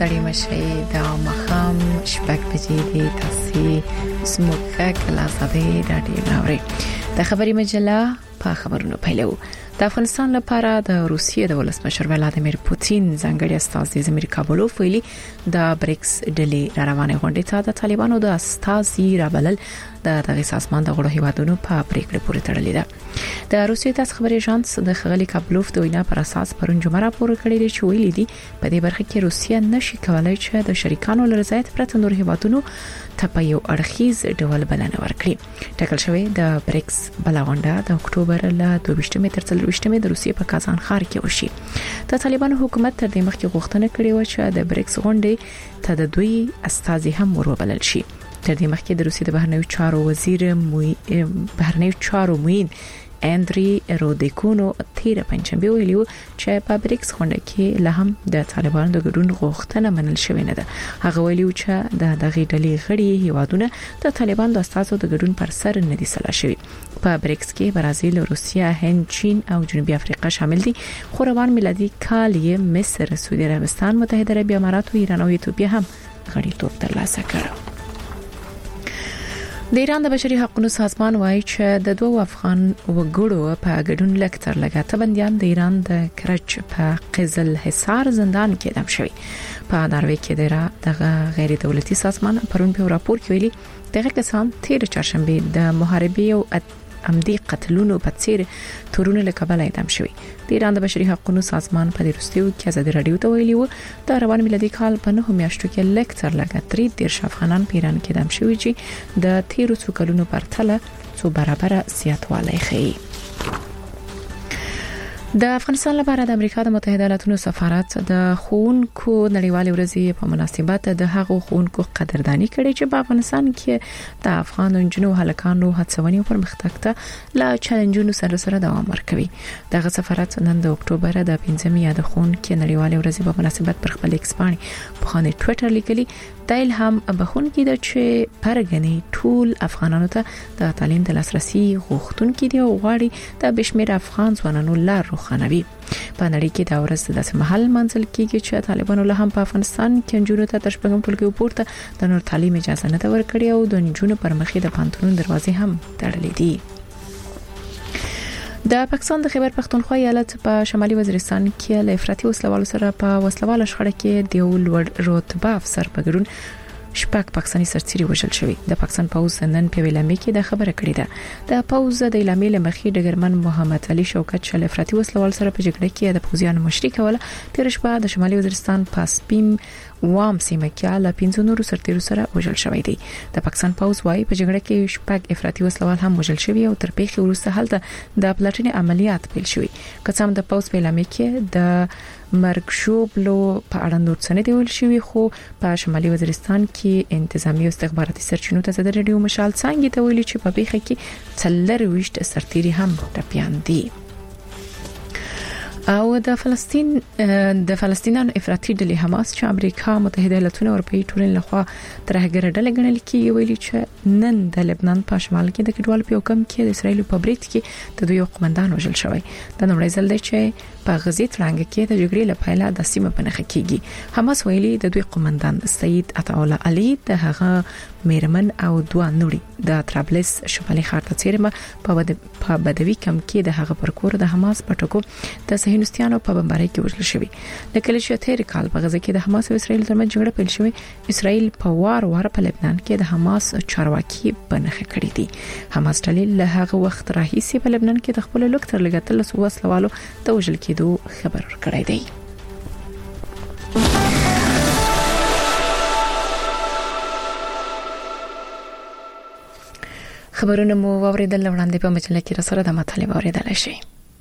ستړي مشي دا مخام شپږ بجې دي تاسو سموکه کلا ساده راډیو ناوړي د خبري مجله په خبرونو پیلو د افغانستان لپاره د روسیې د ولسمشر ولادیمیر پوتین ځانګړي استازي زمیر کابلوف ویلي د بریکس ډلې روانه غونډې ته د طالبانو د استازي رابلل د دغه سازمان د غړو هیوادونو په پریکړه پورې تړلې ده د روسیې تاسو خبري اژانس د خغلی کابلوف د وینا پر اساس پرون جمعه راپور کړی دی چې ویلي دي په دې برخه کې روسیه نشي کولای چې د شریکانو لرزایت پرته نور هیوادونو ته په یو اړخیز ډول بلنه ورکړي ټاکل شوی د بریکس بلغونډه د اکتوبر له 22 تر 23 د روسیې په کازان ښار کې وشي د طالبانو حکومت تر دې مخکې غوښتنه کړې و چې د بریکس غونډې ته د دوی استازي هم وربلل شي تر دې مخکې د روسیې د بهرنیو چارو وزیر موین اندري رودیکونو تیر پنځمبه ویلو چې په بریکس غونډه کې له هم د طالبانو د ګډون غوښتنه منل شوې نه ده هغه ویلو چې د دغه ډلې غړي هیوادونه د طالبانو د استازو د ګډون پر سر نه دي سلا شوی په بریکس کې برازیل، روسیه، هند، چین او جنوبي افریقا شامل دي خو روان میلادي کال یې مصر، سعودي عربستان، متحده عربي امارات او ایران او ایتوپیا هم غړیتوب ترلاسه کړو د ایران د بشري حقوقو سازمان وایي چې د دوه افغان وګړو په ګډون لکتر لګاته بنديان د ایران د کرچ په قزل حصار زندان کې اعدام شوي په ناروې کې دغه غیر دولتي سازمان پرون په راپور کې ویلي دغه کسان تیر چهارشنبه د محاربې او عمدي قتلونو په څیر تورونه له کبله اعدام شوي د ایران د بشري حقوقو سازمان په وروستیو کې ازادي رادیو ته ویلي و د روان میلادي کال په 9 میاشتو کې لکتر لګاتري د افغانان په ایران کې اعدام شوي چې د تیرو څو کلونو پرتله څو برابر زیاتوالی ښیي د افغانستان لپاره د امریکا د متحده ایالاتو سفارت د خوونکو نړیوالې ورځې په مناسبت د هغو خوونکو قدردانی کړې چې په افغانستان کې د افغان نجونو هلکانو هڅونې او پرمختګ ته لا چیلنجونو سره دوام ورکوي دغه سفارت نن د اکتوبر د 15 د خوونکو نړیوالې ورځې په مناسبت پر خپل ایکس باندې په خانه ټوئیټر لیکلي د الهام بخونکي د چې پرګنې ټول افغانانو ته د تعلیم د لاسرسي غوښتونکو دي او غواړي د بشمیر افغان ځوانانو لار روښانوي په نړۍ کې دا ورځ د محل منځل کېږي چې طالبانو له هم په افغانستان کې نجونو ته تر شپږم ټولګي پورته د نور تعلیم اجازه نه ورکړي او د نجونو پر مخې د پانتونو دروازې هم تړلې دي د پاکستان د خیبر پختونخوا ایالت په شمالي وزیرستان کې له افراطي وسلوالو سره په وسلواله شخړه کې د لوړ رتبه افسر په ګډون شپږ پاکستاني سرتیري وژل شوی د پاکستان پوز نن په ویلامي کې د خبره کړې ده د پوز د اعلامي لمخې ډګرمن محمد علي شوکت شل افراطي وسلوال سره په جګړه کې د پوزیانو مشرک ولا تیر شپه د شمالي وزیرستان پاسپیم وام سیمه کې له 15 نورو سرتیرو سره وژل شوی دی د پاکستان پوز وايي په جګړه کې شپږ افراطي وسلوال هم وژل شوی او تر پیښې وروسته هلته د پلاټینې عملیات پیل شوی قسم د پوز په اعلامي کې د مرګ شوبلو په اړه نور څه نه دی ویل شوی خو په شمالي وزیرستان کې انتظامی او استخباراتي سرچینو ته د ریډیو مشال څنګه ته ویلي چې په پیښه کې 3 سرتیري هم ټپيان دي او د فلسطینیانو افراطي ډلې حماس چې امریکا متحده ایالاتونه او اروپאי ټولنې لخوا ترهګر ډلې ګڼل کیږي ویلي چې نن د لبنان په شمال کې د کډوالو په حکم کې د اسرایل په بریټ کې د دوی قومندان وژل شوی د نړۍ ځل دی چې په غزې ترنګ کې د جګړې لپاره د سیمه په نخ کېږي حماس ویلي د دوی قومندان سید عطا الله علي د هغه میرمن او دوه نوري د طرابلس شمالي ښار ته چیرمه په بدوي کم کې د هغه پرکور د حماس پټکو د صهیونیستانو په بمبارۍ کې وژل شوی لکه چې تیر کال په غزه کې د حماس او اسرایل ترمنځ جګړه پیل شوې اسرایل په وار په لبنان کې د حماس چارواکي بنخ کړی دي حماس ډلې له هغه وخت راهیسې په لبنان کې د خپل لوکتر لګتل وسلوالو د وژل کېدو خبر ورکړی دی خبرونه مو واوریدل وړاندې په مجله کې را سره د مطالب اوریدل شي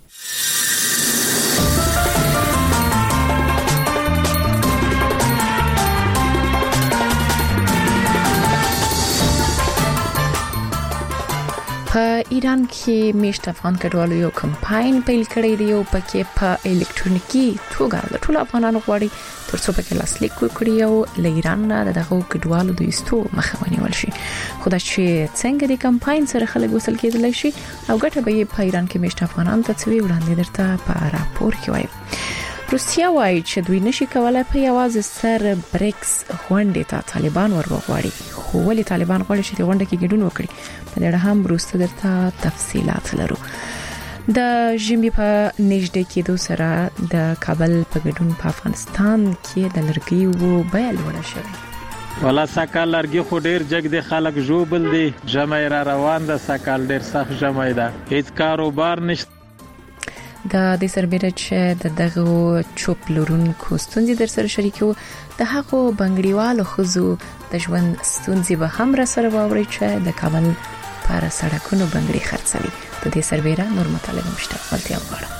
په ایران کې میشت افغان کډوالو یو کمپاین پیل کړی دی او پکې په الکترونیکی توګه د ټولو افغانانو غواړي ترڅو پکې لاسلیک وکړي او له ایران نه دغه کډوالو د ایستو مخه ونیول شي خو دا چې څنګه د کمپاین سره خلک وصل کېدلی شي او ګټه به په ایران کې میشت افغانان ته څوي وړاندې درته په راپور کې وایي روسیا وايي چې دوی نشي کولای په یوازې سر بریکس غونډې ته طالبان ورغواړي خو ولې طالبان غواړي چې غونډه کې ګډون وکړي په دې اړه هم وروسته درته تفصيلات لرو د ژمي په نږدې کېدو سره د کابل په ګډون په افغانستان کې د لرګیو بیه لوړه شوه ولا سکال لرګي خو ډیر جګ دي خلک جوبل دي جمع را روان ده سکال ډیر سخت جمع ده هیڅ کاروبار نشته د دې سربېره چې دغه چوپ لورونکو ستونزې در سره شریکو د هغو بنګړیوالو خزو د ژوند ستونزې به هم را سره واوري چې د کابل پر سړکونو بنګړي خرڅوي د دې سربېره نور مطالب مشته ولتیا وغواړم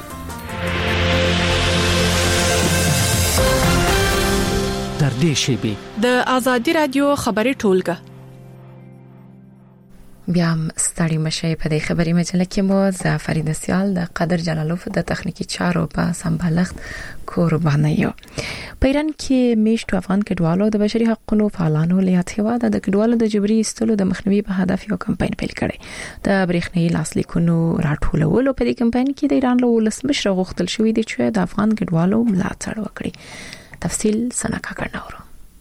در دې شیبه د ازادي رادیو خبري ټولګه بیا ستړي مشه په دې خبري مجله کې مو زعفرین سیال د قدر جلالوف د تخنیکی چارو په سمبالښت قرباني یو په ایران کې میشتو افغان کډوالو د بشري حقوقو فعالانو له هیوا د کډوالو د جبري استلو د مخنیوي په هدف یو کمپاین پیل کړي د برېښنایي لاسلیکونو راټولولو په دې کمپاین کې د ایران له ولسمشر غوښتل شوې دي چې د افغان کډوالو ملاتړ وکړي تفصیل سنکا کرناورو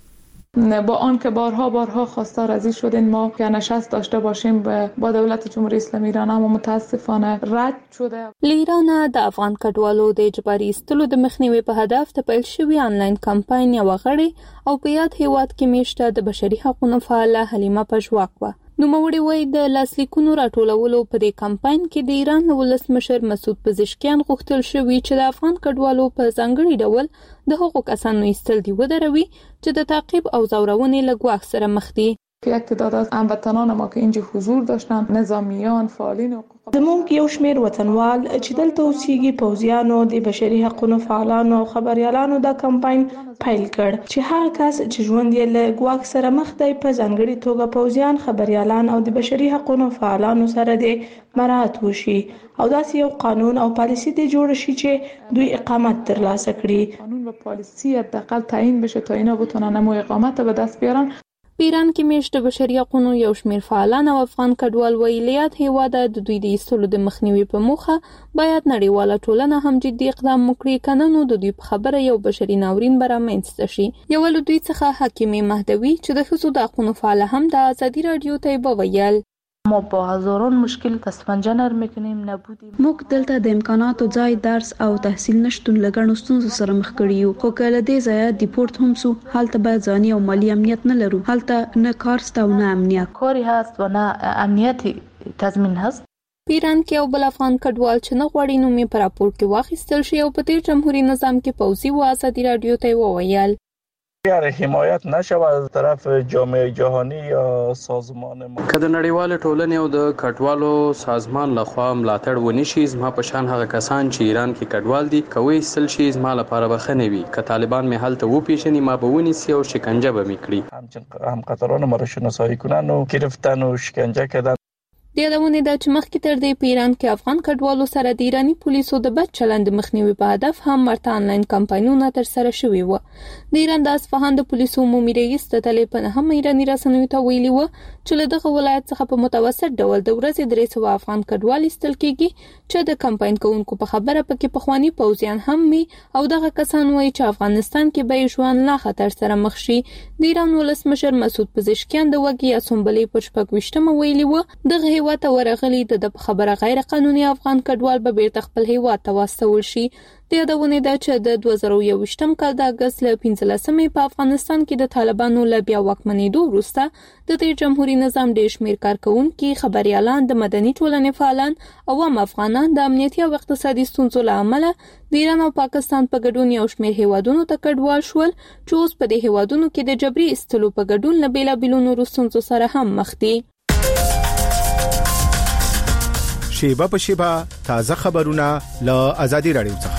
با آن که بارها خواستار از این شدیم ما که نشست داشته باشیم با دولت جمهوری اسلامی ایران اما متاسفانه رد شده ایران د افغان کډوالو د اجباري استلو د مخنیوي په هدف ته پیل شوی آنلاین کمپاین یو غړي او په یاد هیواد کې میشته د بشري حقوقو فعاله حلیمه پژواک و نوموړي وایي د لاسلیکونو راټولولو په دې کمپاین کې د ایران ولسمشر مسعود پزشکیان غوښتل شوی چې د افغان کډوالو په ځانګړي ډول د حقوق کسانو ایستل دی ودروي چې د تعقیب او زورونې لګواښ سره مخ دي یک تعداد از هموطنان ما که اینجا حضور داشتن نظامیان فعالین حقوق زموږ یو شمیر وطنوال چې دلته اوسېږي پوځیانو د بشري حقوقو فعالانو او خبريالانو دا کمپاین پیل کړ چې هر کس چې ژوند یې له ګواښ سره مخ دی په ځانګړي توګه پوځیان خبريالان او د بشري حقوقو فعالانو سره د مراعات وشي او داسې یو قانون او پالیسی دی جوړ شي چې دوی اقامت ترلاسه کړي قانون و پالیسی حداقل تعیین بشه تا اینا بتونن مو اقامت به دست بیارن ایران کې میشته بشري حقوقو یو شمیر فعالان او افغان کډوال ویلیات هیواده د دوی د ایستلو د مخنیوي په موخه باید نړیواله ټولنه هم جدي اقدام وکړي کنه نو د دوی په خبره یو بشري ناورین برامنځته شي یو له دوی څخه حکیمه مهدوی چې د ښځو د حقوقو فعال هم د ازادي رادیو ته وویل ما با هزاران مشکل تسفنجنر میکنیم نبودیم موږ دلته د امکاناتو ځای درس او تحصیل نشټون لګڼو ستونزو سره مخ کړي یو خو کله دې ځای ډیپورت هم سو حالت به ځاني او مالی امنیت نه لرو حالت نه کارست او نه امنیت کاری هست و نه امنیت تضمین هست ایران کې یو بل افغان کډوال چې نه غواړي نومې پر راپور کې واخیستل شي او په تیر جمهوریت نظام کې پوځي و ازادي رادیو ته وویل اگر حمایت نشود از طرف جامعه جهانی یا سازمان ما که د نړیوال ټولنې او د کډوالو سازمان لخوا ملاتړ ونشي زما په شان هغه کسان چې ایران کې کډوال دي کوي سل شي زما لپاره بخنه وي که طالبان می حالت وو پیژني ما به ونیسي او شکنجه به میکړي هم قطران ما را شناسایی کنن و گرفتن و شکنجه کردن د یادونه د چې مخکې تر دې په ایران کې افغان کډوالو سره د ایرانی پولیسو د بد چلند مخنیوي په هدف هم مرته آنلاین کمپاینونه تر سره شوي و د ایران د اصفهان د پولیسو عمومي رئیس د طالبان هم ایرانی رسنیو ته ویلي و چې له دغه ولایت څخه په متوسط ډول د ورځې 300 افغان کډوال ایستل کېږي چې د کمپاین کوونکو په خبره پکې پخوانی پوځیان هم می او دغه کسان وایي چې افغانستان کې به ژوند لا خطر سره مخ شي د ایران ولسمشر مسعود پزشکیان د وګي اسمبلی په 28مه ویلي و دغه هیواد ورغلي د خبره غیر قانوني افغان کډوال به بیرته خپل هیواد ته واستول شي د یادونه ده چې د 2021م کال د اگست له 15مې په افغانستان کې د طالبانو له بیا واکمنېدو وروسته د تیر جمهوریت نظام د شمیر کارکونکو خبريالان د مدني ټولنې فعالان او عام افغانان د امنیتي او اقتصادي ستونزو له امله د ایران او پاکستان په ګډون یو شمیر هیوادونو ته کډوال شول چې اوس په دې هیوادونو کې د جبري استلو په ګډون له بیلابیلو نورو ستونزو سره هم مخ دي شیبه په شیبه تازه خبرونه له ازادي رادیو څخه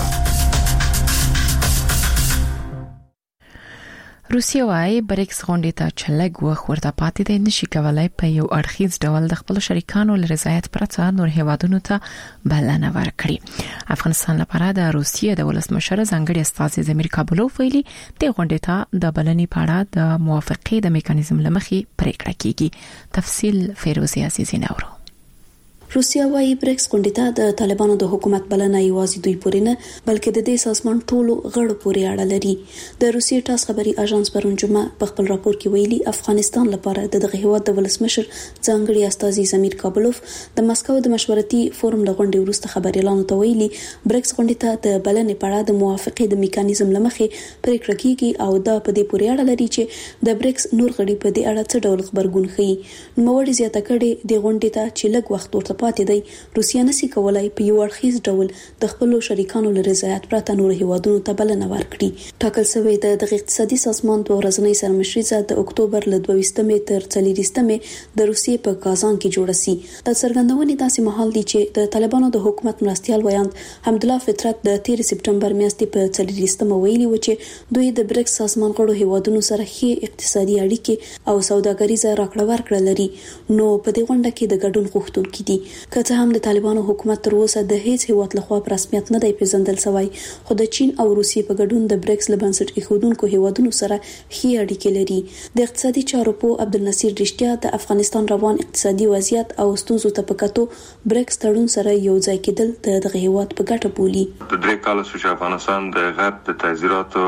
روسیا وايي بریکس غونډې ته چلګ وخت ورته پاتې دی نشي کولای په یو اړخیز ډول د خپل شریکانو له رضایت پرته نور هیوادونو ته بلنه ورکړي افغانستان لپاره د روسیا د ولسمشر ځانګړي استازي زمیر کابلوف ویلي د غونډې ته د بلنې په اړه د موافقې د میکانیزم لمخې پریکړه کیږي تفصیل فیروزی عزیزی نورو روسیا وايي بریکس غونډې ته د طالبانو د حکومت بلنه یوازې دوی پورې نه بلکې د دې سازمان ټولو غړو پورې اړه لري. د روسیې ټاس خبري اژانس پرون جمعه په خپل راپور کې ویلي افغانستان لپاره دغه هیواد د ولسمشر ځانګړي استازي زمیر کابلوف د مسکو د مشورتي فورم له غونډې وروسته خبريالانو ته ویلي بریکس غونډې ته د بلنې په اړه د موافقې د میکانیزم لمخې پریکړه کیږي او دا په دې پورې اړه لري چې د بریکس نور غړي په دې اړه څه ډول خبرګون ښيي. نوموړي زیاته کړې د غونډې ته چې لږ وخت ورته پاتې دی روسیا نشي کولای په یو اړخیز ډول د خپل شریکانو له رضایت پرته نور هیوادونو ته بلنه ورکړي. ټاکل شوی د اقتصادي سازمان په ورځنۍ سرمشري د اکتوبر له 22 تر 30 د روسیې په کازان کې جوړ شي. د څرګندونې داسې مهال دی چې د طالبانو د حکومت مرستيال ویاند حمدالله فطرت د 13 سپټمبر میاشتې په 30 ویلي و چې دوی د بریکس سازمان غړو هیوادونو سره ښې اقتصادي اړیکې او سوداګریزه راکړه ورکړه لري. نو په دې غونډه کې د ګډون غوښتونکي دي. که څه هم د طالبانو حکومت تر اوسه د هیڅ هیواد لخوا په رسمیت نه دی پیژندل شوی خو د چین او روسیې په ګډون د بریکس له بنسټ ایښودونکو هیوادونو سره ښې اړیکې لري. د اقتصادي چارو په عبدالنصیر رښتیا د افغانستان روان اقتصادي وضعیت او ستونزو ته په کتو بریکس تړون سره یو ځای کېدل د دغه هیواد په ګټه بولي. د درې کال چې افغانستان د غرب د تعزیراتو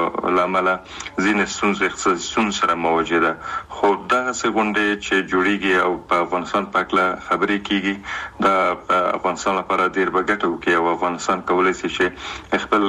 لامل ځینې ستونزې اقتصادي ستونزې سره مواجه ده خو دغه غونډې چې جوړیږي او په افغانستان په اړه خبرې کیږي دا افغانستان لپاره ډیر بګټه وکي او افغانستان کولای شي چې خپل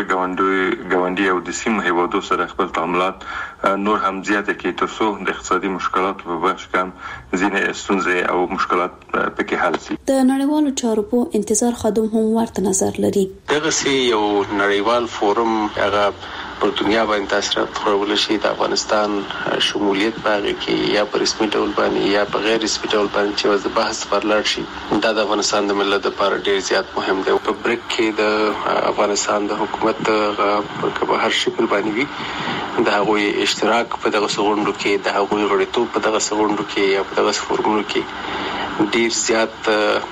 ګاونډي او د سیمه هیوادو سره خپل تعاملات نور هم زیات کړي ترڅو د اقتصادي مشکلاتو په برخه کې ځینې ستونزې او مشکلات پکې حل شي. د نړیوالو چارو په انتظار خادم هم ورته نظر لري. دغه یو نړیوال فورم هغه په دنیا باندې تاثیرات خورول شي د افغانستان شمولیت باغې کې یا په رسمي ډول باندې یا په غیر رسمي ډول باندې چې د بحث ورلړ شي دا د افغانستان د ملت لپاره ډیر زیات مهم دی. په بریک کې د افغانستان د حکومت په هر شکل باندې وي د هغوی اشتراک په دغه غونډو کې د هغوی غړیتوب په دغه غونډو کې یا په دغه فورمونو کې ډیر زیات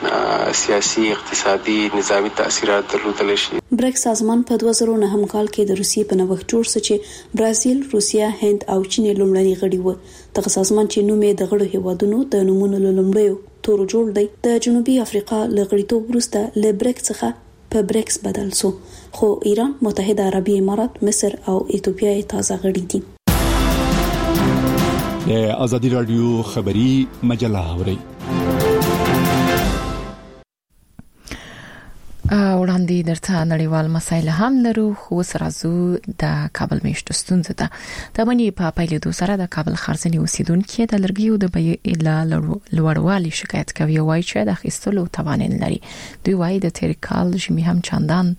سیاسي اقتصادي نظامی تاثیرات درلودل شي. بریکس سازمان په 2009 کال کې د روسیې په نوښت جوړ شو چې برازیل، روسیا، هند او چین لومړني غړي وو. دغه سازمان چې نوم یې د غړو هیوادونو د نومونو لومړیو تورو جوړ دی د جنوبي افریقا له غړیتوب وروسته له بریکس څخه په بریکس بدل شو خو ایران، متحده عربي امارات، مصر او ایتوپیا یې تازه غړي دي. د ازادي رادیو خبری مجله اوري وړاندې درته نړیوال مسایل هم لرو خو سره زو د کابل میشتو ستونزه ده. د باندې په پیلېدو سره د کابل خارځنی اوسیدونکو د لرګیو د بیې لوړوالي شکایت کوي وایي چې د اخیستلو توان نه لري. دوی وایي د تیر کال ژمي هم چندان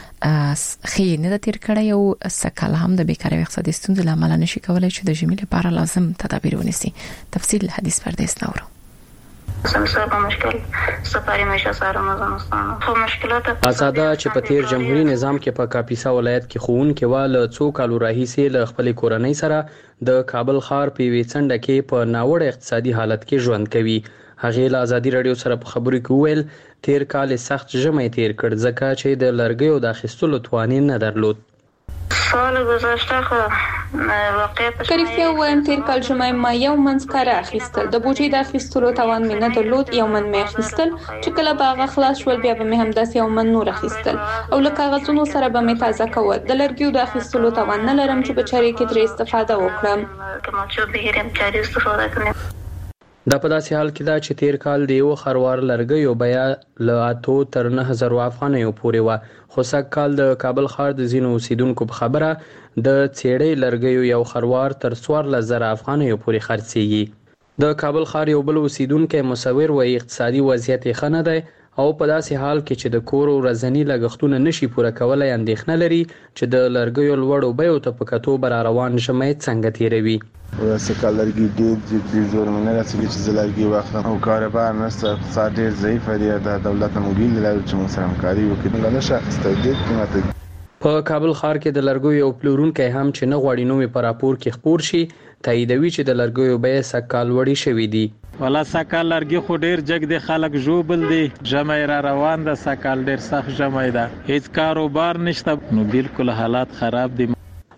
خې نه د تیر کړه یو سکل هم د بیکارۍ اقتصادي ستونزې لامل نشي کولای چې د ژمي لپاره لازم تدابیر ونیسي. تفصیل حدیث پردیس نورو سمسا مشکل سفاری میشه سره مزنستان خو مشکلات اساده چې په تیر جمهوریت نظام کې په کاپیسا ولایت کې خون کې واله څو کالو راهیسې له خپل کورنۍ سره د کابل ښار په ویڅنډه کې په ناوړه اقتصادي حالت کې ژوند کوي. هغه له ازادي رادیو سره په خبرو کې ویل تیر کال سخت ژمي تیر کړ ځکه چې د لرګیو د اخیستلو توان نه درلود. سال گذشته خو واقعیت کریکیا وایم تیر کال ژمي ما یو منځ کار اخیستل د بوټي د اخیستلو توان مې نه درلود. یو من مې اخیستل چې کله باغ خلاص شول بیا به مې هم داس یو من نور اخیستل او له کاغذونو سره به مې تازه کول. د لرګیو د اخیستلو توان نه لرم چې بچری کې ترې استفاده وکړم. کوم چې به هرم چاري استفاده کړم. دا په داسې حال کې دا چې تیر کال د یو خروار لرګیو بیا له 8 تر 9000 افغانیو پورې و خو سږ کال د کابل ښار د ځینو اوسیدونکو په خبره د څېړۍ لرګیو یو خروار تر 14000 افغانیو پورې خرڅېږي. د کابل ښار یو بل اوسیدونکو مصور وایي اقتصادي وضعیت یې ښه نه دی او په داسې حال کې چې د کور ورځنی لګښتونه نشي پوره کولای اندېښنه لري چې د لرګیو لوړو بیو ته په کتو بر روان ژمی څنګه تیروي. ورسې کالرګي ډېر زور منه راځي چې زلرګي واخلم او کاروبار نشته اقتصاد ډېر ضعیف دی د دولت موږ لري چې موږ سره همکاري وکړو نه شخص ډېر قیمته. په کابل ښار کې د لرګیو یو پلورونکی هم چې نه غواړي نومې په راپور کې خپور شي تاییدوي چې د لرګیو بیې سږکال لوړې شوي دي. ولا سږکال لرګي خو ډېر جګ دی خلک ژوبل دي ژمی را روان ده سږکال ډېر سخت ژمی ده هیڅ کاروبار نشته نو بالکل حالات خراب دي.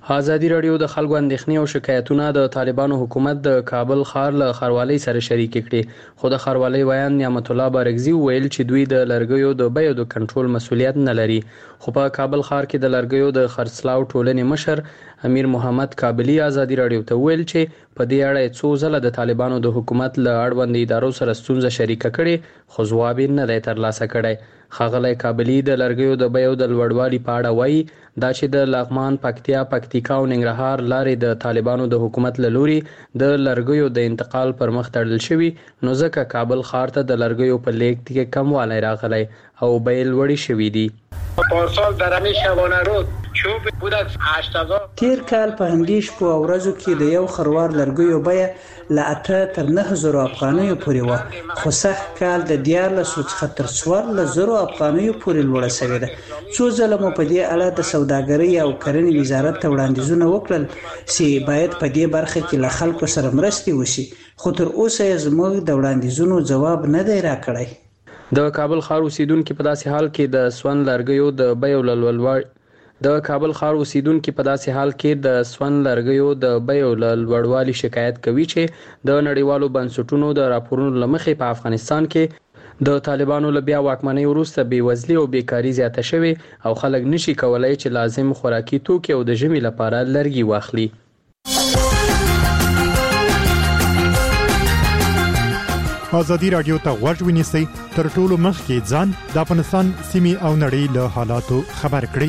ازادي رادیو د خلکو اندېښنې او شکایتونه د طالبانو حکومت د کابل ښار له ښاروالۍ سره شریک کړي، خو د ښاروالۍ ویان نعمت الله بارګزي ویل چې دوی د لرګیو د بیو د کنټرول مسولیت نه لري. خو په کابل ښار کې د لرګیو د خرڅلاو ټولنې مشر امیر محمد کابلی ازادي رادیو ته ویل چې په دې اړه څو ځله د طالبانو د حکومت له اړوند ادارو سره ستونزه شریکه کړي، خو ځواب نه دی ترلاسه کړی. ښاغلی کابلی د لرګیو د بیو د لوړوالي په اړه وایي دا چې د لغمان، پکتیا، پکتیکا او ننګرهار لارې د طالبانو د حکومت له لوري د لرګیو د انتقال پر مخ تړل شوي، نو ځکه کابل ښار ته د لرګیو په لیږد کې کموالی راغلی او بیې لوړې شوي دي. پارسال در همین شبانه رود چوب بود از 8000 تیر کال په همدې شپو او ورځو کې د یو خروار لرګیو بیه له 8 تر 9000 افغانیو پورې وه، خو سږ کال د 1400 څخه تر 1400 افغانیو پورې لوړه شوې ده. څو ځله مو په دې اړه د سوداګرۍ او کرنې وزارت ته وړاندیزونه وکړل چې باید په دې برخه کې له خلکو سره مرستې وشي، خو تر اوسه یې زموږ د وړاندیزونو ځواب نه دی راکړی. د کابل ښار اوسیدونکو په داسې حال کې د سون لرګیو د بیو لوړوالي شکایت کوي چې د نړیوالو بنسټونو د راپورونو له مخې په افغانستان کې د طالبانو له بیا واکمنۍ وروسته بېوزلي او بیکاري زیاته شوې او خلک نشي کولای چې لازم خوراکي توکي او د ژمي لپاره لرګي واخلي. ازادي رادیو ته غوږ ونیسئ، تر ټولو مخکې ځان د افغانستان سیمې او نړۍ له حالاتو خبر کړئ.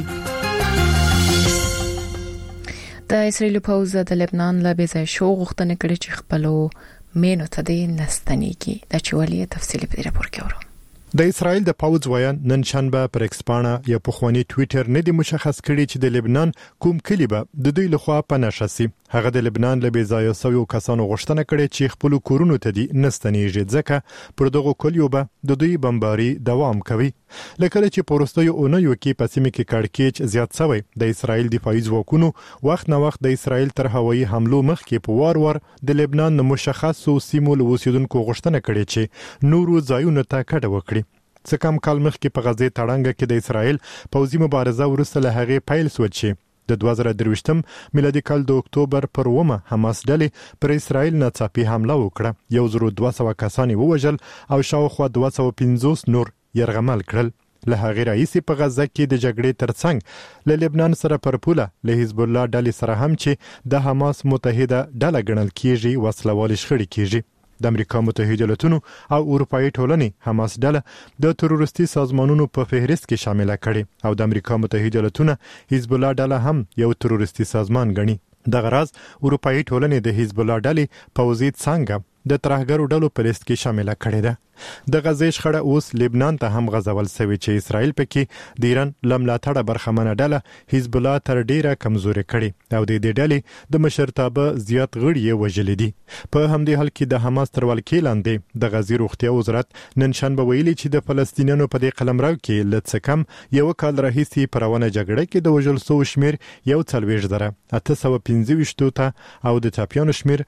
د اسرائیل پوځ د لبنان له بېځایه شو غوښتنه کړې چې خپلو مینو ته د نستنیږي. د چوالي تفصیلی په راپور کې اورو. د اسرائیل د پوځ ویان نن شنبه پر ایکس پاڼه یا پخوانی ټویټر نه دی مشخص کړی چې د لبنان کوم کلی به د دوی لخوا پناه شي. هغه د لبنان له بېځایه سویو کسانو غوښتنه کړې چې خپل کورونو ته دی نستنیږي، ځکه پر دغه کلیو به د دوی بمباري دوام کوي. لکه چې پورستیو اونیو کې په سیمه کې کړکېچ زیات شوی، د اسرائیل دفاعي ځواکونو وخت نه وخت د اسرائیل تر هوایي حملو مخکې په وار د لبنان د مشخصو سیمو له اوسیدونکو غوښتنه کړې چې نورو ځایونو ته کډه وکړي. څه کم کال مخکې په غزې تړانګه کې د اسرائیل پوځي مبارزه وروسته له هغې پیل شوه چې د 2023 میلادي کال د اکتوبر پر 1 حماس ډلې پر اسرائیل ناڅاپي حمله وکړه، 1200 کسان ووژل او شاوخوا 250 نور یرغمل کړل. له هغې راهیسې په غزه کې د جګړې ترڅنګ له لبنان سره پر پوله له حزب الله ډلې سره هم چې د حماس متحده ډله ګڼل کیږي وسلوال شخړې کیږي. د امریکا متحده ایالاتونو او اروپאי ټولنې حماس ډله د تروریستي سازمانونو په فهرست کې شامل کړي او د امریکا متحده ایالاتونو حزب الله ډله هم یو تروریستي سازمان ګڼي. د غراز اروپאי ټولنې د حزب الله ډلې پوځي څنګه د ترهګرو ډلو په لیست کې شامل کړي ده. د غزې شخړه اوس لبنان ته هم غځول شوې چې اسرائیل پکې د ایران لملاتړه برخمنه ډله حزب الله تر ډیره کمزوري کړي او د دې ډلې د مشرتابه زیات غړي یې وژلي دي. په همدې حال کې د حماس تر ولکې لاندې د غزې روغتیا وزارت نن شنبه ویلي چې د فلسطینیانو په دې قلمرو کې له څه کم یو کال راهیسې په روانه جګړه کې د وژل شوو شمیر 1,825 ته او د ټاپیانو شمیر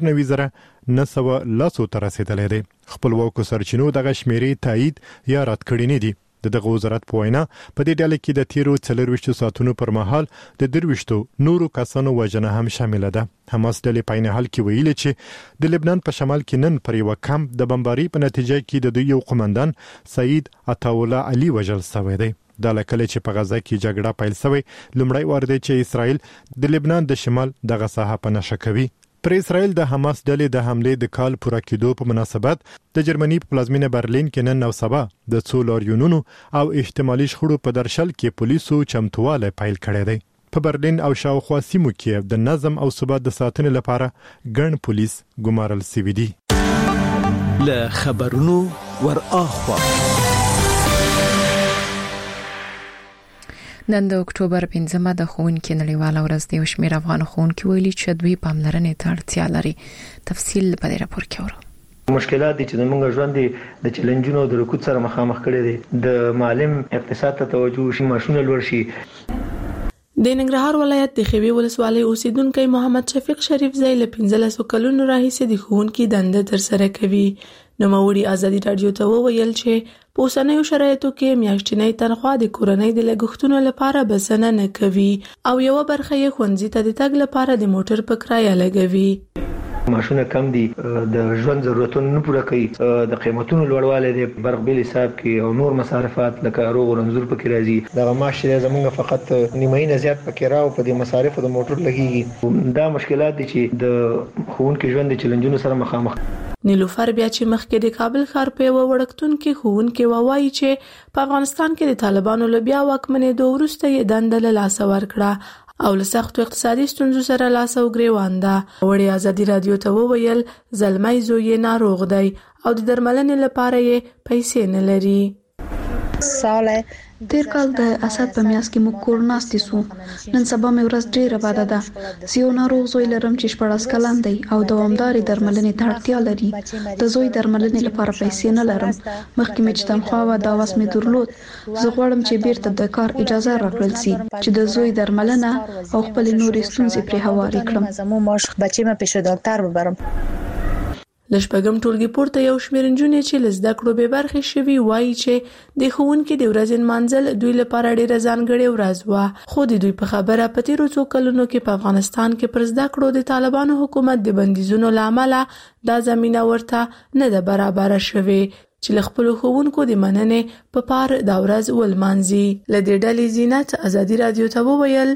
9,900 ته رسیدلی دی. خپلواکو سرچینو دغه شمیرې تایید یا رد کړي نه دي. دغه وزارت په وینا په دې ډله کې د تیرو 24 ساعتونو پر مهال د 23 نورو کسانو وژنه هم شامل ده. حماس ډلې په عین حال کې ویلي چې د لبنان په شمال کې نن پر یو کمپ د بمباري په نتیجه کې د دوی یو قومندان سعید عطاالله علي وژل شوی دی. دا لکه چې په غزه کې جګړه پیل شوی لومړی وار دی چې اسرائیل د لبنان د شمال دغه ساحه په نشه کوي. پر اسرائیل د حماس ډلې د حمله د کال پوره کېدو په مناسبت د جرمني په پلازمینه برلین کې نن او سبا د څو لاریونونو او احتمالي شخړو په درشل کې پولیسو چمتواله پیل کړی دی. په برلین او شاوخوا سیمو کې د نظم او ثبات د ساتنې لپاره ګڼ پولیس ګمارل شوي دي. له خبرونو ورآخوا نن د اکتوبر 15 د ښوونکي نړیواله ورځ دی او شمېر افغان ښوونکي ویلي چې دوی پاملرنې ته اړتیا لري. تفصیل په دې راپور کې اورو. مشکلات دي چې زموږ ژوند د چیلنجونو د رکود سره مخامخ کړي دي. د معلم اقتصاد ته توجه شي، ماشونه لوړ شي. د ننګرهار ولایت د خوي ولسوالۍ اوسیدونکو محمد شفیق شریف زئی له 15 کلونو راهیسې د ښوونکي دنده تر سره کوي. نوموړي ازادي رادیو ته وویل چې په اوسنیو شرایطو کې میاشتنی تنخواه د کورنۍ د لګښتونو لپاره بسنه نه کوي او یو برخه یې ښوونځي ته د تګ لپاره د موټر په کرایه لګوي. معاشونه کم دي، د ژوند ضرورتونه نه پوره کوي، د قیمتونو لوړوالی د برق بیل حساب کې او نور مصارفات لکه روغ رنځور پکې راځي. دغه معاش زمونږ فقط نیمایي نه زیات پکې راو په دې مصارفو د موټر لګيږي. دا مشکلات دي چې د ښوونکو ژوند د چیلنجونو سره مخامخ. نیلوفر بیا چې مخکې د کابل ښار په وړکتون کې ښوونکي وایي چې په افغانستان کې د طالبانو له بیا واکمنېدو وروسته یې دنده له لاسه ورکړه او له سختو اقتصادي ستونزو سره لاس او ګریوان ده. وړي ازادي رادیو ته وویل زلمی زوی یې ناروغ دی او د درملنې لپاره یې پیسې نه لري. تیر کال د اسد په میاس کې موږ کور ناستې سو. نن سبا مې ورځ ډیره باده ده. زه یو ناروغ زوی لرم چې 14 کلن دی او دوامدارې درملنې ته اړتیا لري. د زوی درملنې لپاره پیسې نه لرم. مخکې مې چې تنخواه و دا وس مې درلود. زه غواړم چې بیرته د کار اجازه راکړل شي چې د زوی درملنه او خپل نورې ستونزې پرې هوارې کړم. لشپږم ټولګي پورته یو شمېر نجونې چې له زده کړو بې برخې شوي وایي چې د ښوونکي د ورځې نمانځل دوی لپاره ډېره ځانګړې ورځ وه، خو د دوی په خبره په تیرو څو کلونو کې په افغانستان کې پر زده کړو د طالبانو حکومت د بندیزونو له امله دا زمینه ورته نه ده برابره شوې چې له خپلو ښوونکو د مننې په پار دا ورځ ولمانځي. له دې ډلې زینت ازادي رادیو ته وویل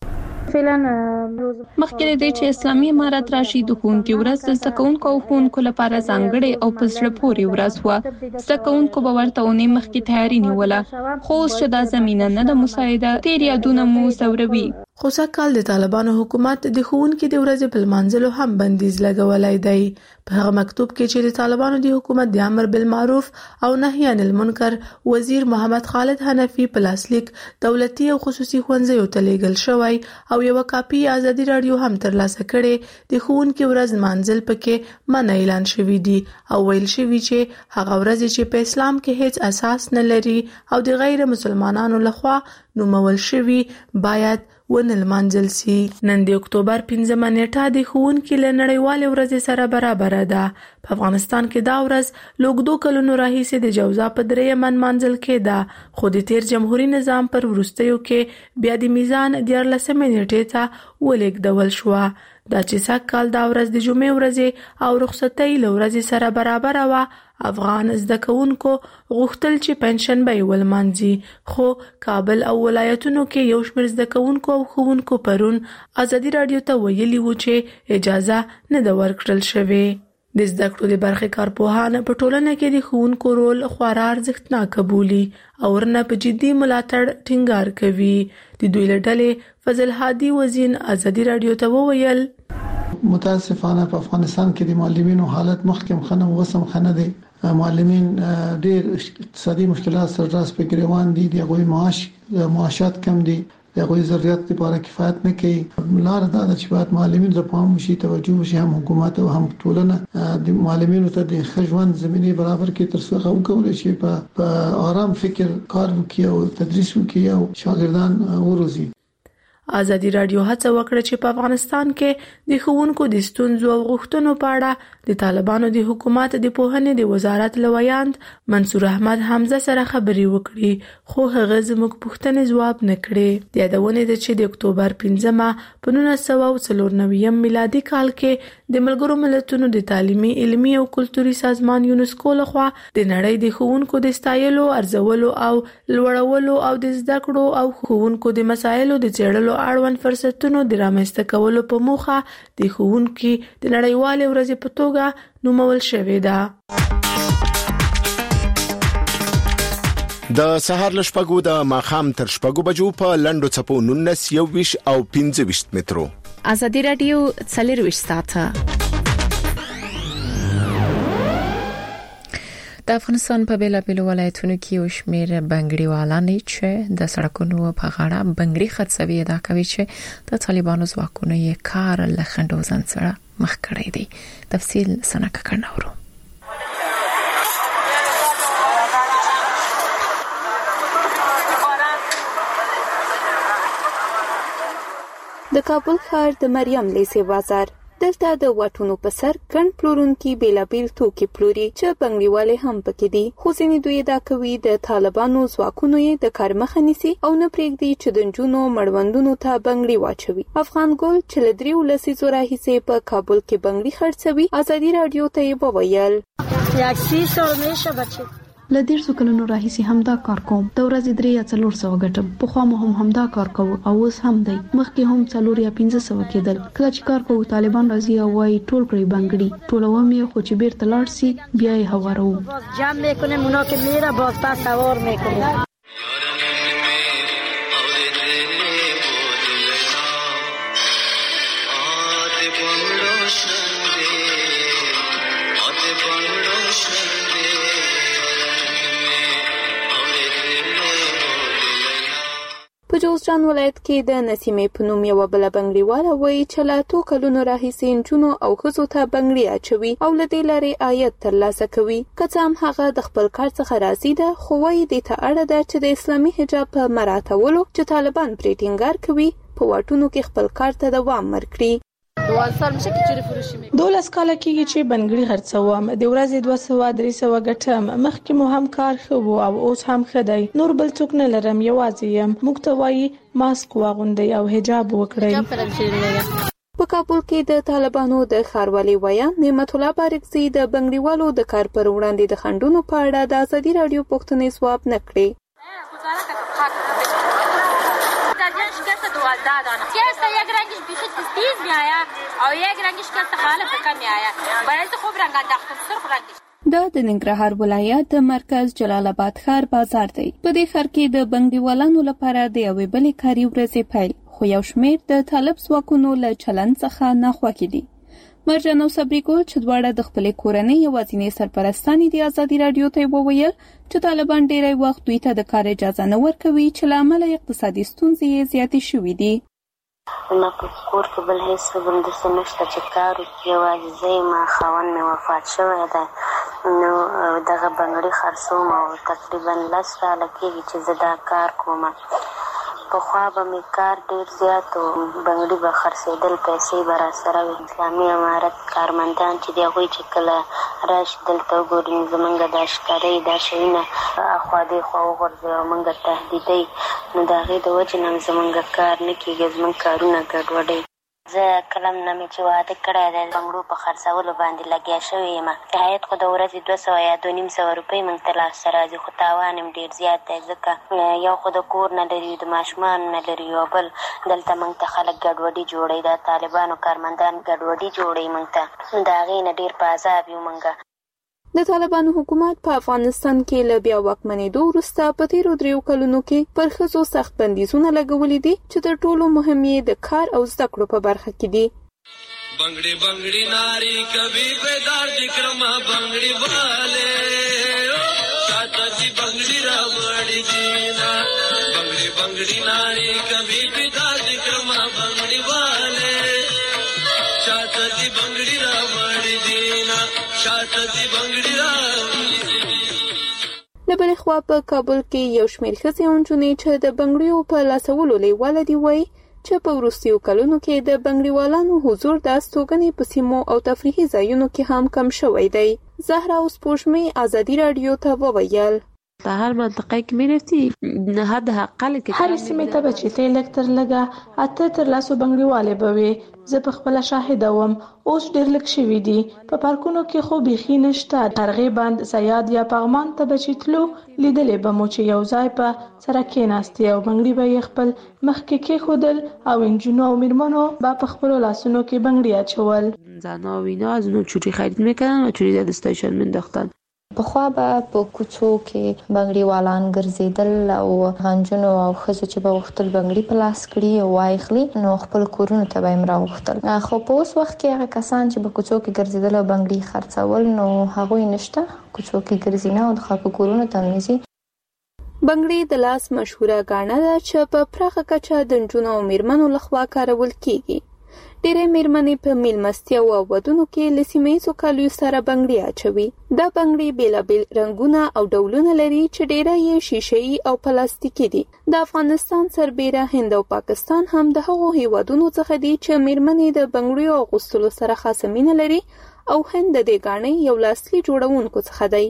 مخکې د دې چې اسلامي امارت راشي د ښوونکو ورځ د زده کوونکو او ښوونکو لپاره ځانګړې او په زړه پورې ورځ وه. زده کوونکو به ورته اونۍ مخکې تیاری نیوله، خو اوس چې دا زمینه نه ده مساعده، تیر یادونه مو ځوروي. خو سږکال د طالبانو حکومت د ښوونکو د ورځې په لمانځلو هم بندیز لګولی دی. په هغه مکتوب کې چې د طالبانو د حکومت د امر بالمعروف او نهي عن المنکر وزیر محمد خالد حنفي په لاسلیک دولتي او خصوصي ښوونځیو ته لیږل شوی او یو کاپي ازادي رادیو هم ترلاسه کړي، د ښوونکو ورځ لمانځل پکې منع اعلان شوی دی او ویل شوی چې هغه ورځ چې په اسلام کې هیڅ اساس نه لري او د غیر مسلمانانو لخوا نومول شوی باید ونلمانځل سي. نن د اکتوبر 15 نیټه د ښوونکو له نړیوالې ورځې سره برابره ده. په افغانستان کې دا ورځ لوګدو کلونو راهیسې د جوزا په 3 منځل کېده، خو د تیر جمهوریت نظام پر وروستیو کې بیا د میزان 14 نیټې ته ولېږدول شوه. دا چې سږکال دا ورځ د جمعې ورځې او رخصتۍ له ورځې سره برابره وه، افغان زده کوونکو غوښتل چې پنځشنبه یې ولمانځي، خو کابل او ولایتونو کې یو شمېر زده کوونکو او ښوونکو پرون ازادي رادیو ته ویلي وو چې اجازه نه ده ورکړل شوې. د زده کړو د برخې کارپوهان په ټولنه کې د ښوونکو رول خورا ارزښتناک بولي او ورنه په جدي ملاتړ ټینګار کوي. د دوی له ډلې فضل هادي وزین ازادي رادیو ته وویل متاسفانه په افغانستان کې د معلمینو حالت مخکې خنه وسم خنه دي. معلمین ډېر اقتصادي مشکلات سره راس په ګریوان دي، د غوي معاشات کم دي، د غوي ضرورت لپاره کفایت نه کوي. لار دا چې باید معلمین ته پام وشي، توجه وشي، هم حکومت او هم ټولنه د معلمینو ته د ښه زمينه برابر کې تر څو وکولای شي په آرام فکر کار وکړي او تدریس وکړي او شاګردان وروزي. ازادي رادیو هڅه وکړه چې په افغانستان کې د ښوونکو د ستونزو او غوښتنو په اړه د طالبانو د حکومت د پوهنې د وزارت لویاند منصور احمد حمزه سره خبرې وکړي، خو هغه زموږ پوښتنې ځواب نه کړې. د یادونې ده چې د اکتوبر 15 په 1994 میلادي کال کې د ملګرو ملتونو د تعلیمي، علمي او کلتوري سازمان یونسکو لخوا د نړۍ د ښوونکو د ستایلو، ارزولو او لوړولو او د زده کړو او ښوونکو د مسایلو د څېړلو اړوند فرصتونو د رامنځته کولو په موخه د ښوونکو د نړیوالې ورځې په توګه نومول شوې ده. د سهار له شپږو د ماښام تر شپږو بجو په لنډو څپو 19 21 او 25 مترو. ازادي رادیو 24 ساعته د افغانستان په بیلابیلو ولایتونو کې یو شمېر بنګړیوالان چې د سړکونو په غاړه بنګړي خرڅوي ادعا کوي چې د طالبانو ځواکونو یې کار له خنډوزن سره مخ کړی دی. تفصیل سنک کړناورو. د کابل ښار د مریم لیسې بازار دلته د واټونو په سر ګڼ پلورونکي بیلابیل توکي پلوري چې بنګړیوالې هم پکې دي، خو ځینې دوی دا کوي د طالبانو ځواکونو یې د کار مخه نیسي او نه پرېږدي چې د نجونو مړوندونو ته بنګړي واچوي. افغان ګل چې له 3 لسیزو راهیسې په کابل کې بنګړي خرڅوي، ازادي رادیو ته یې وویل له 150 کلونو راهیسې همدا کار کوم. د ورځې 3 یا 400 ګټم. پخوا مو هم همدا کار کوو او اوس هم دی. مخکې هم 4 یا 500 کېدل. کله چې کار کوو طالبان راځي او وايي ټول کړی بنګړي، ټولوم یې، خو چې بیرته لاړ سي بیا یې هوارو. جمع میکنیم اونا که میره باز پس سوار میکنیم. په جوزجان ولایت کې د نسیمې په نوم یوه بله بنګړیواله وایي چې له 2 کلونو راهیسې نجونو او ښځو ته بنګړي اچوي او له دې لارې عاید ترلاسه کوي. که څه هم هغه د خپل کار څخه راضي ده، خو وایي دې ته اړه ده چې د اسلامي حجاب په مراعاتولو چې طالبان پرې ټینګار کوي په واټونو کې خپل کار ته دوام ورکړي. 12 کاله کېږي چې بنګړي خرڅوم. د ورځې 200-300 ګټم. مخکې مو هم کار ښه و او اوس هم ښه دی. نور بل څوک نه لرم، یوازې یم. موږ ته وایي ماسک واغوندئ او حجاب وکړئ. په کابل کې د طالبانو د ښاروالۍ ویان نعمت الله بارکزي د بنګړیوالو د کار پر وړاندې د خنډونو په اړه د ازادي رادیو پوښتنې ځواب نه کړې. یک رنگش بیشتر تیز میآید او یک رنگش که خالص کم میآید. باید خوب رنگ انداختن سرخ رنگش. دا د ننګرهار ولایت د مرکز جلال آباد ښار بازار دی. په دې ښار کې د بنګړیوالانو لپاره د یوې بلې کاري ورځې پیل، خو یو شمېر د طالب ځواکونو له چلند څخه ناخوښ دي. مرجان او صبري ګل چې دواړه د خپلې کورنۍ یوازینۍ سرپرستانې د ازادي رادیو ته وویل چې طالبان ډېری وخت دوی ته د کار اجازه نه ورکوي چې له امله اقتصادي ستونزې یې زیاتې شوې دي. ما په کور کې بل هیڅ بندوبست نشته چې کار وکړي. یوازې زه یم، خاوند مې وفات شوی دی. نو دغه بنګړي خرڅوم او تقریبا 10 کاله کېږي چې زه دا کار کوم. پخوا به مې کار ډېر زیات و، بنګړي به خرڅېدل، پیسې به راسره وي. اسلامي امارت کارمندان چې دي هغوی چې کله راشي دلته وګوري زمونږ دا ښکارۍ دا شیونه اخوا دېخوا وغورځوي او مونږ تهدیدوي، نو د هغې د وجې نه زمونږ کار نه کېږي، زمونږ کارونه ګډوډوي. زه کله نه مې چې واده کړی دی بنګړو په خرڅولو باندې لګیا شوې یم. عاید خو د ورځې 200 یا 250 روپۍ موږ ته لاسته راځي، خو تاوان هم ډېر زیات دی، ځکه یو خو د کور نه لري، د ماشومانو نه لري، او بل دلته موږ ته خلک ګډوډي جوړوي، دا طالبانو کارمندان ګډوډي جوړوي موږ ته، د هغې نه ډېر په عذاب یو موږ. د طالبانو حکومت په افغانستان کې له بیا واکمنېدو وروسته په تیرو 3 کلونو کې پر ښځو سخت بندیزونه لګولي دي چې تر ټولو مهم یې د کار او زده کړو په برخه کې دي. بنگڑی بنگڑی ناری کبھی بیدار دکرما بنگڑی والے چاچا جی بنگڑی راوڑی دینا بنگڑی بنگڑی ناری کبھی بیدار دکرما بنگڑی والے چاچا جی بنگڑی راوڑی دینا چاچا جی بنگڑی راوڑی له بلې خوا په کابل کې یو شمېر ښځې او نجونې چې د بنګړیو په لاسولو لیواله دي وایي چې په وروستیو کلونو کې د بنګړیوالانو حضور د استوګنې په سیمو او تفریحي ځایونو کې هم کم شوی دی. زهرا سپوږمۍ ازادي رادیو ته وویل در هر منطقه که میرفتی حد اقل که هر سیمې ته به چې ته لږ تر لږه 8 تر 10 بنګړیوالې به وي. زه په خپله شاهده وم، اوس ډېر لږ شوي دي. په پارکونو کې خو بیخي نشته. هرغې بند زیاد یا پغمان ته به چې تلو لیدلې به مو چې یو ځای په سره کېناستې او بنګړي به یې خپل مخکې کېښودل او نجونو او میرمنو به په خپلو لاسونو کې بنګړي اچول. زنها و اینا از اونو چوری خرید میکردن و چوری دستایشان مینداختن. پخوا به په کوڅو کې بنګړیوالان ګرځېدل او غنجونو او ښځو چې به غوښتل بنګړي په لاس کړي او واخلي نو خپل کورونو ته به یې راوغوښتل. خو په اوس وخت کې هغه کسان چې په کوڅو کې ګرځېدل او بنګړي خرڅول نو هغوی نشته، کوڅو کې ګرځي نه او د خلکو کورونو ته هم ځي. بنګړي د لاس مشهوره ګاڼه ده چې په پراخه کچه د نجونو او میرمنو لخوا کارول کیږي. ډېرې میرمنې په میلمستیا او ودونو کې له سیمه‌ییزو کالیو سره بنګړي اچوي. دا بنګړي بېلابېل رنګونه او ډولونه لري چې ډېره یې شیشه‌یي او پلاستیکي دي. د افغانستان سربېره هند او پاکستان هم د هغو هیوادونو څخه دي چې میرمنې د بنګړیو اغوستلو سره خاصه مینه لري او هند د دې ګاڼې یو لاسلي جوړونکو څخه دی.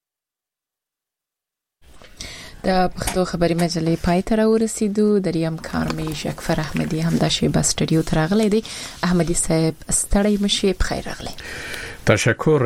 د پښتو خبري مجلې پای ته راورسېدو. دریم کارمې شکفر احمدي هم د شیبا سټډیو ته راغلی دی. احمدي صاحب ستړی مشي، بخیر راغلی. تشکر.